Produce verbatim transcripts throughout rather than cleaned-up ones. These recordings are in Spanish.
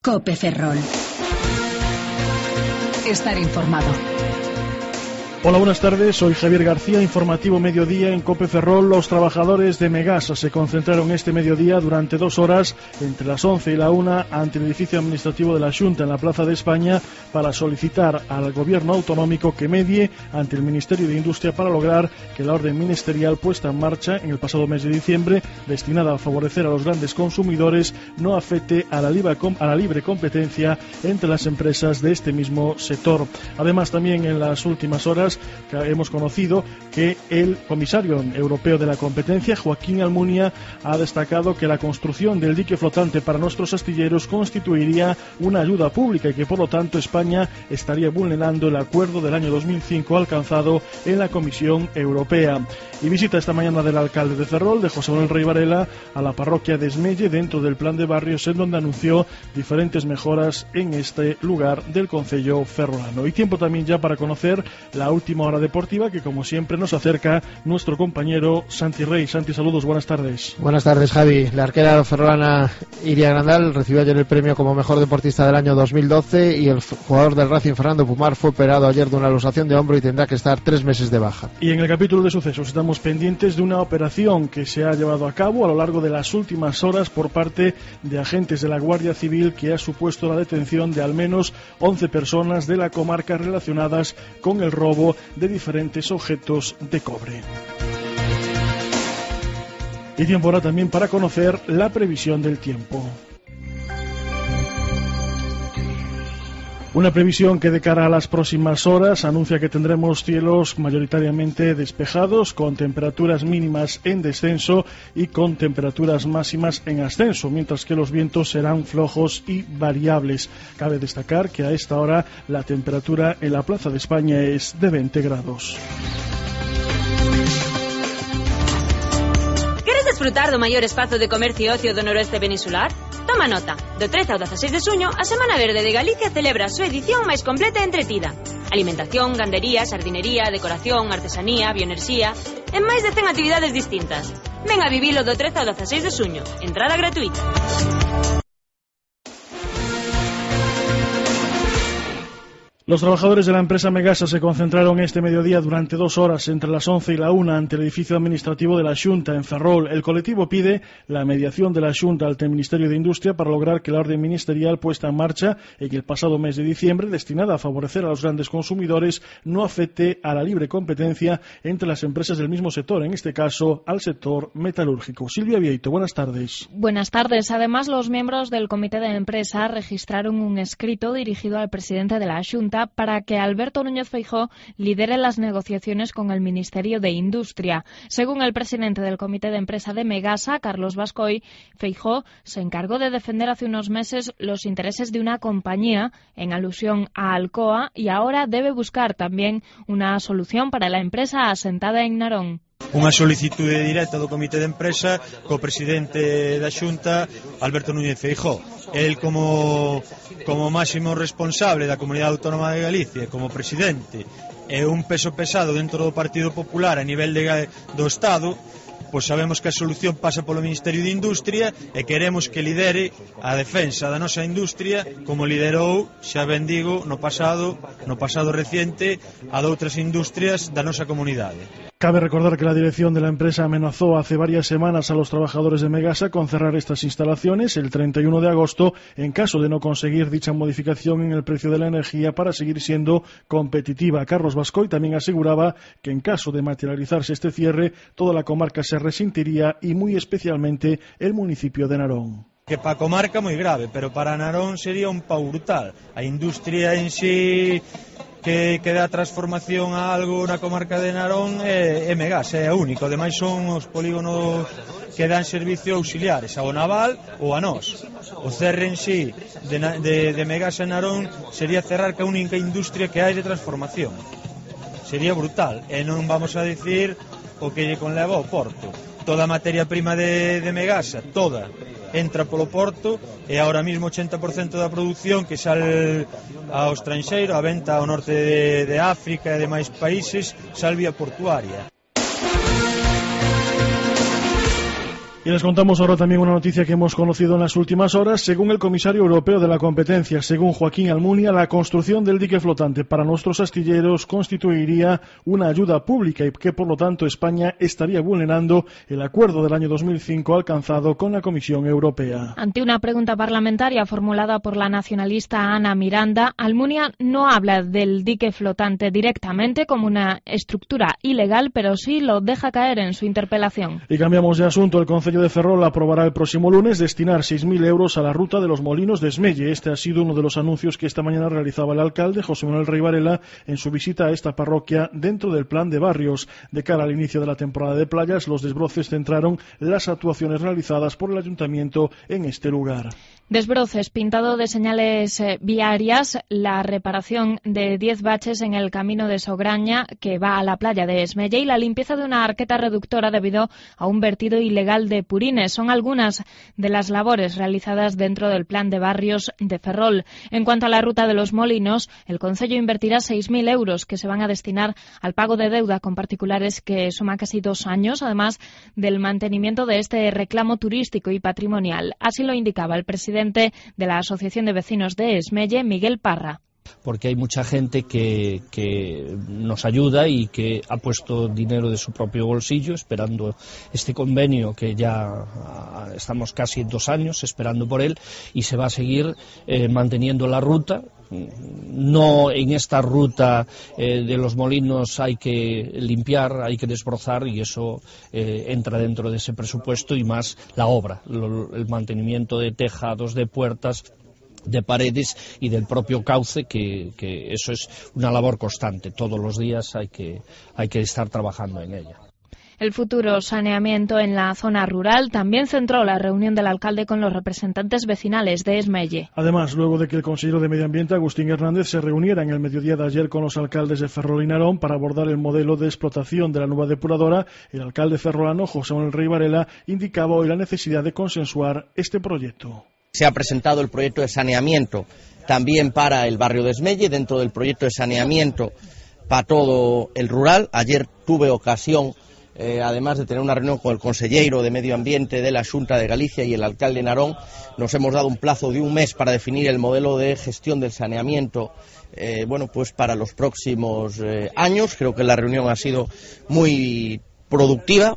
COPE Ferrol. Estar informado. Hola, buenas tardes, soy Javier García, informativo mediodía en COPE Ferrol. Los trabajadores de Megasa se concentraron este mediodía durante dos horas, entre las once y la una, ante el edificio administrativo de la Xunta en la Plaza de España, para solicitar al gobierno autonómico que medie ante el Ministerio de Industria para lograr que la orden ministerial puesta en marcha en el pasado mes de diciembre, destinada a favorecer a los grandes consumidores, no afecte a la libre, a la libre competencia entre las empresas de este mismo sector. Además, también en las últimas horas que hemos conocido que el comisario europeo de la competencia, Joaquín Almunia, ha destacado que la construcción del dique flotante para nuestros astilleros constituiría una ayuda pública y que por lo tanto España estaría vulnerando el acuerdo del año dos mil cinco alcanzado en la Comisión Europea. Y visita esta mañana del alcalde de Ferrol, de José Manuel Rey Varela, a la parroquia de Esmelle dentro del plan de barrios, en donde anunció diferentes mejoras en este lugar del concello ferrolano. Y tiempo también ya para conocer la última hora deportiva, que como siempre nos acerca nuestro compañero Santi Rey. Santi, saludos, buenas tardes. Buenas tardes, Javi. La arquera ferrolana Iria Grandal recibió ayer el premio como mejor deportista del año dos mil doce y el jugador del Racing, Fernando Pumar, fue operado ayer de una luxación de hombro y tendrá que estar tres meses de baja. Y en el capítulo de sucesos estamos pendientes de una operación que se ha llevado a cabo a lo largo de las últimas horas por parte de agentes de la Guardia Civil, que ha supuesto la detención de al menos once personas de la comarca relacionadas con el robo de diferentes objetos de cobre. Y tiempo ahora también para conocer la previsión del tiempo. Una previsión que de cara a las próximas horas anuncia que tendremos cielos mayoritariamente despejados, con temperaturas mínimas en descenso y con temperaturas máximas en ascenso, mientras que los vientos serán flojos y variables. Cabe destacar que a esta hora la temperatura en la Plaza de España es de veinte grados. Desfrutar do maior espazo de comercio e ocio do noroeste peninsular? Toma nota, do trece ao dezaseis de xuño, a Semana Verde de Galicia celebra a súa edición máis completa e entretida. Alimentación, gandería, sardinería, decoración, artesanía, bioenerxía e máis de cen actividades distintas. Ven a vivilo do trece ao dezaseis de xuño, entrada gratuita. Los trabajadores de la empresa Megasa se concentraron este mediodía durante dos horas entre las once y la una ante el edificio administrativo de la Xunta en Ferrol. El colectivo pide la mediación de la Xunta ante el Ministerio de Industria para lograr que la orden ministerial puesta en marcha en el pasado mes de diciembre, destinada a favorecer a los grandes consumidores, no afecte a la libre competencia entre las empresas del mismo sector, en este caso al sector metalúrgico. Silvia Vieito, buenas tardes. Buenas tardes. Además, los miembros del comité de empresa registraron un escrito dirigido al presidente de la Xunta para que Alberto Núñez Feijóo lidere las negociaciones con el Ministerio de Industria. Según el presidente del comité de empresa de Megasa, Carlos Bascoy, Feijóo se encargó de defender hace unos meses los intereses de una compañía en alusión a Alcoa y ahora debe buscar también una solución para la empresa asentada en Narón. Unha solicitude directa do comité de empresa co presidente da Xunta, Alberto Núñez Feijóo. El como, como máximo responsable da Comunidade Autónoma de Galicia, como presidente, e un peso pesado dentro do Partido Popular a nivel de, do Estado, pois sabemos que a solución pasa polo Ministerio de Industria e queremos que lidere a defensa da nosa industria como liderou, xa ben digo, no pasado, no pasado reciente, a doutras industrias da nosa comunidade. Cabe recordar que la dirección de la empresa amenazó hace varias semanas a los trabajadores de Megasa con cerrar estas instalaciones el treinta y uno de agosto en caso de no conseguir dicha modificación en el precio de la energía para seguir siendo competitiva. Carlos Bascoy también aseguraba que en caso de materializarse este cierre, toda la comarca se resentiría y muy especialmente el municipio de Narón. Que para a comarca moi grave, pero para Narón sería un pau brutal. A industria en sí que, que dá transformación a algo na comarca de Narón é, é Megasa, é único. Ademais son os polígonos que dan servicio auxiliares ao naval ou a nós. O cerre en sí de, de, de Megasa en Narón sería cerrar que a única industria que hai de transformación. Sería brutal, e non vamos a decir o que lle conleva ao porto. Toda a materia prima de, de Megasa, toda, entra polo porto e ahora mismo ochenta por cento da produción que sale ao estranxeiro, a venta ao norte de, de África e demais países, sale vía portuaria. Y Y les contamos ahora también una noticia que hemos conocido en las últimas horas. Según el comisario europeo de la competencia, según Joaquín Almunia, la construcción del dique flotante para nuestros astilleros constituiría una ayuda pública y que, por lo tanto, España estaría vulnerando el acuerdo del año dos mil cinco alcanzado con la Comisión Europea. Ante una pregunta parlamentaria formulada por la nacionalista Ana Miranda, Almunia no habla del dique flotante directamente como una estructura ilegal, pero sí lo deja caer en su interpelación. Y cambiamos de asunto. El Concello de Ferrol aprobará el próximo lunes destinar seis mil euros a la ruta de los molinos de Esmelle. Este ha sido uno de los anuncios que esta mañana realizaba el alcalde José Manuel Rey Varela en su visita a esta parroquia dentro del plan de barrios. De cara al inicio de la temporada de playas, los desbroces centraron las actuaciones realizadas por el ayuntamiento en este lugar. Desbroces, pintado de señales eh, viarias, la reparación de diez baches en el camino de Sograña que va a la playa de Esmelle y la limpieza de una arqueta reductora debido a un vertido ilegal de purines. Son algunas de las labores realizadas dentro del plan de barrios de Ferrol. En cuanto a la ruta de los molinos, el concello invertirá seis mil euros que se van a destinar al pago de deuda con particulares que suma casi dos años, además del mantenimiento de este reclamo turístico y patrimonial. Así lo indicaba el presidente de la Asociación de Vecinos de Esmelle, Miguel Parra. Porque hay mucha gente que, que nos ayuda y que ha puesto dinero de su propio bolsillo esperando este convenio que ya estamos casi dos años esperando por él y se va a seguir eh, manteniendo la ruta. No en esta ruta eh, de los molinos hay que limpiar, hay que desbrozar y eso eh, entra dentro de ese presupuesto y más la obra, lo, el mantenimiento de tejados, de puertas, de paredes y del propio cauce, que, que eso es una labor constante. Todos los días hay que, hay que estar trabajando en ella. El futuro saneamiento en la zona rural también centró la reunión del alcalde con los representantes vecinales de Esmelle. Además, luego de que el consejero de Medio Ambiente, Agustín Hernández, se reuniera en el mediodía de ayer con los alcaldes de Ferrol y Narón para abordar el modelo de explotación de la nueva depuradora, el alcalde ferrolano, José Manuel Rey Varela, indicaba hoy la necesidad de consensuar este proyecto. Se ha presentado el proyecto de saneamiento también para el barrio de Esmelle, dentro del proyecto de saneamiento para todo el rural. Ayer tuve ocasión, eh, además de tener una reunión con el consejero de Medio Ambiente de la Xunta de Galicia y el alcalde Narón, nos hemos dado un plazo de un mes para definir el modelo de gestión del saneamiento eh, bueno, pues para los próximos eh, años. Creo que la reunión ha sido muy productiva.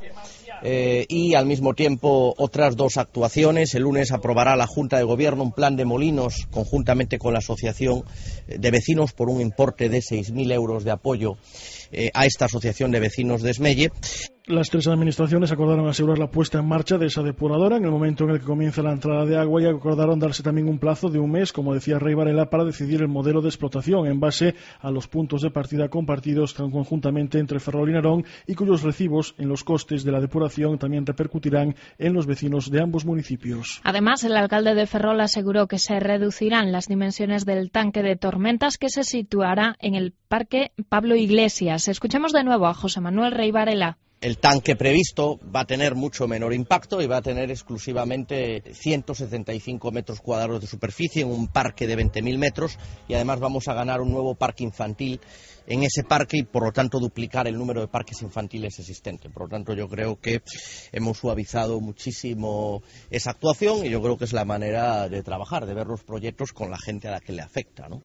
Eh, y al mismo tiempo otras dos actuaciones. El lunes aprobará la Junta de Gobierno un plan de molinos conjuntamente con la Asociación de Vecinos por un importe de seis mil euros de apoyo eh, a esta Asociación de Vecinos de Esmelle. Las tres administraciones acordaron asegurar la puesta en marcha de esa depuradora en el momento en el que comienza la entrada de agua y acordaron darse también un plazo de un mes, como decía Rey Varela, para decidir el modelo de explotación en base a los puntos de partida compartidos conjuntamente entre Ferrol y Narón y cuyos recibos en los costes de la depuración también repercutirán en los vecinos de ambos municipios. Además, el alcalde de Ferrol aseguró que se reducirán las dimensiones del tanque de tormentas que se situará en el Parque Pablo Iglesias. Escuchemos de nuevo a José Manuel Rey Varela. El tanque previsto va a tener mucho menor impacto y va a tener exclusivamente ciento setenta y cinco metros cuadrados de superficie en un parque de veinte mil metros y además vamos a ganar un nuevo parque infantil en ese parque y por lo tanto duplicar el número de parques infantiles existentes. Por lo tanto yo creo que hemos suavizado muchísimo esa actuación y yo creo que es la manera de trabajar, de ver los proyectos con la gente a la que le afecta, ¿no?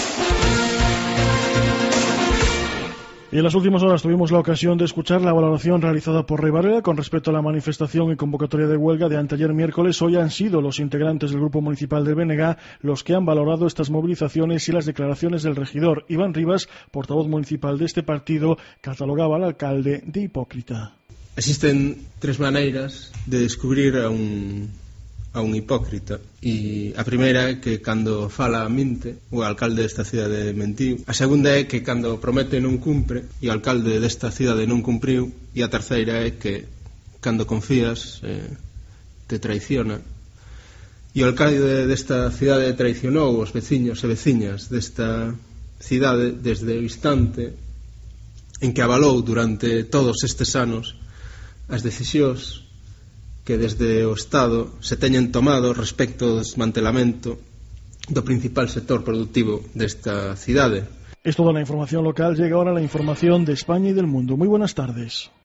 Y en las últimas horas tuvimos la ocasión de escuchar la valoración realizada por Rey Varela con respecto a la manifestación y convocatoria de huelga de anteayer miércoles. Hoy han sido los integrantes del Grupo Municipal del B N G los que han valorado estas movilizaciones y las declaraciones del regidor. Iván Rivas, portavoz municipal de este partido, catalogaba al alcalde de hipócrita. Existen tres maneiras de descubrir a un... a un hipócrita e a primeira é que cando fala mente o alcalde desta cidade mentiu, a segunda é que cando promete non cumpre e o alcalde desta cidade non cumpriu e a terceira é que cando confías eh, te traiciona e o alcalde desta cidade traicionou os veciños e veciñas desta cidade desde o instante en que avalou durante todos estes anos as decisións que desde o Estado se teñen tomado respecto ao desmantelamento do principal sector productivo desta cidade. Es toda la información local. Llega ahora la información de España y del mundo. Muy buenas tardes.